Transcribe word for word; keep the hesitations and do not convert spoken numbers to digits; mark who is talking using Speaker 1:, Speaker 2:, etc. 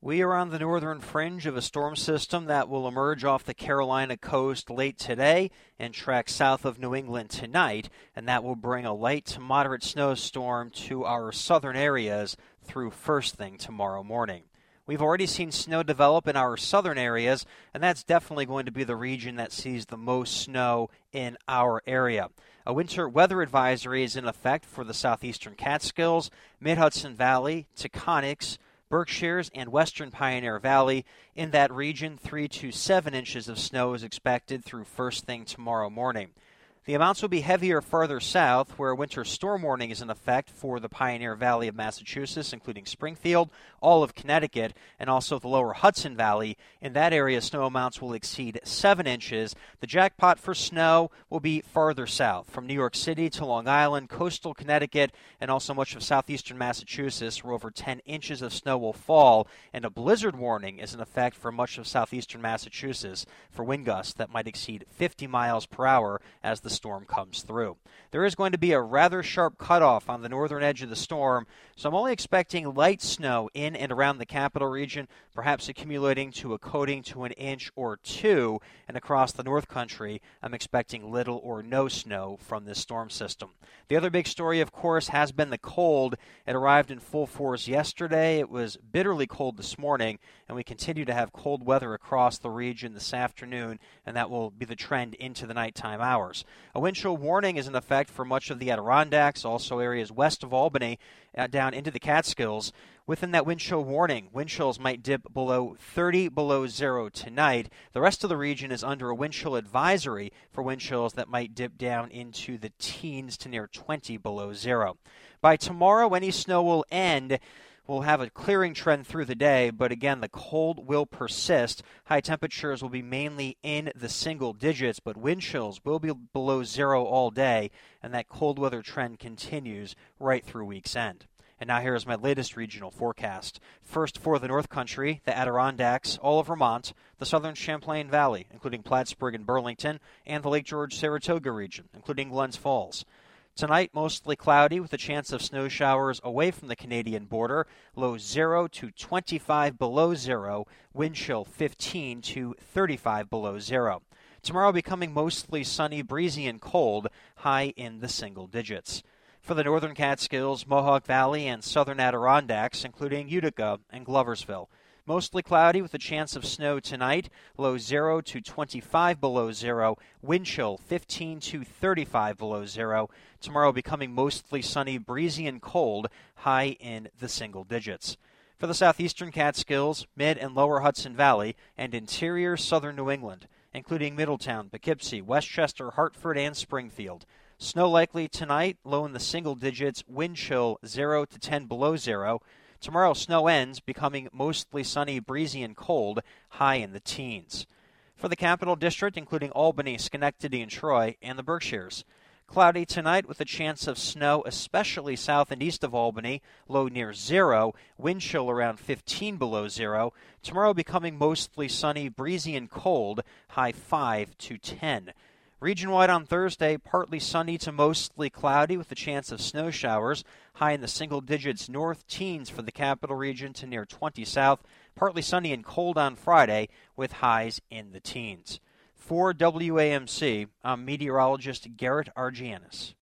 Speaker 1: We are on the northern fringe of a storm system that will emerge off the Carolina coast late today and track south of New England tonight, and that will bring a light to moderate snowstorm to our southern areas through first thing tomorrow morning. We've already seen snow develop in our southern areas, and that's definitely going to be the region that sees the most snow in our area. A winter weather advisory is in effect for the southeastern Catskills, Mid-Hudson Valley, Taconics, Berkshires, and western Pioneer Valley. In that region, three to seven inches of snow is expected through first thing tomorrow morning. The amounts will be heavier farther south, where a winter storm warning is in effect for the Pioneer Valley of Massachusetts, including Springfield, all of Connecticut, and also the lower Hudson Valley. In that area, snow amounts will exceed seven inches. The jackpot for snow will be farther south, from New York City to Long Island, coastal Connecticut, and also much of southeastern Massachusetts, where over ten inches of snow will fall, and a blizzard warning is in effect for much of southeastern Massachusetts for wind gusts that might exceed fifty miles per hour as the storm comes through. There is going to be a rather sharp cutoff on the northern edge of the storm, so I'm only expecting light snow in and around the capital region, perhaps accumulating to a coating to an inch or two, and across the north country, I'm expecting little or no snow from this storm system. The other big story, of course, has been the cold. It arrived in full force yesterday. It was bitterly cold this morning, and we continue to have cold weather across the region this afternoon, and that will be the trend into the nighttime hours. A wind chill warning is in effect for much of the Adirondacks, also areas west of Albany, uh, down into the Catskills. Within that wind chill warning, wind chills might dip below thirty below zero tonight. The rest of the region is under a wind chill advisory for wind chills that might dip down into the teens to near twenty below zero. By tomorrow, any snow will end. We'll have a clearing trend through the day, but again, the cold will persist. High temperatures will be mainly in the single digits, but wind chills will be below zero all day, and that cold weather trend continues right through week's end. And now here is my latest regional forecast. First for the North Country, the Adirondacks, all of Vermont, the southern Champlain Valley, including Plattsburgh and Burlington, and the Lake George-Saratoga region, including Glens Falls. Tonight, mostly cloudy with a chance of snow showers away from the Canadian border. Low zero to twenty-five below zero. Wind chill fifteen to thirty-five below zero. Tomorrow becoming mostly sunny, breezy, and cold. High in the single digits. For the northern Catskills, Mohawk Valley, and southern Adirondacks, including Utica and Gloversville. Mostly cloudy with a chance of snow tonight. Low zero to twenty-five below zero. Wind chill fifteen to thirty-five below zero. Tomorrow becoming mostly sunny, breezy, and cold. High in the single digits. For the southeastern Catskills, mid and lower Hudson Valley, and interior southern New England, including Middletown, Poughkeepsie, Westchester, Hartford, and Springfield. Snow likely tonight, low in the single digits. Wind chill zero to ten below zero. Tomorrow, snow ends, becoming mostly sunny, breezy, and cold, high in the teens. For the Capital District, including Albany, Schenectady, and Troy, and the Berkshires. Cloudy tonight with a chance of snow, especially south and east of Albany, low near zero, wind chill around fifteen below zero. Tomorrow becoming mostly sunny, breezy, and cold, high five to ten. Region-wide on Thursday, partly sunny to mostly cloudy with a chance of snow showers. High in the single digits, north teens for the capital region to near twenty south. Partly sunny and cold on Friday with highs in the teens. For W A M C, I'm meteorologist Garrett Argianis.